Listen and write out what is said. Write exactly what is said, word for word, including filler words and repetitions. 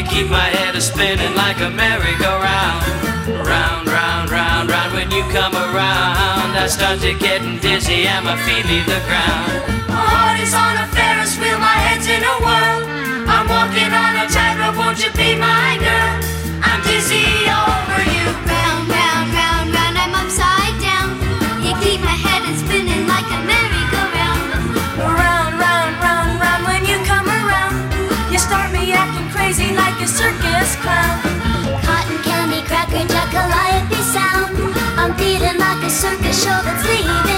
keep my head a spinning like a merry-go-round. Round, round, round, round. When you come around, I start to getting dizzy and my feet leave the ground. My heart is on a Ferris wheel, my head's in a whirl. I'm walking on a tightrope, won't you be my girl? I'm dizzy over you. Round, round, round, round, I'm upside down. You keep my head a spinning like a merry-go-round. Round, round, round, round. When you come around, you start me acting crazy like a circus clown. Cotton candy, cracker, jack, calliope sound. I'm feeling like a circus show that's leaving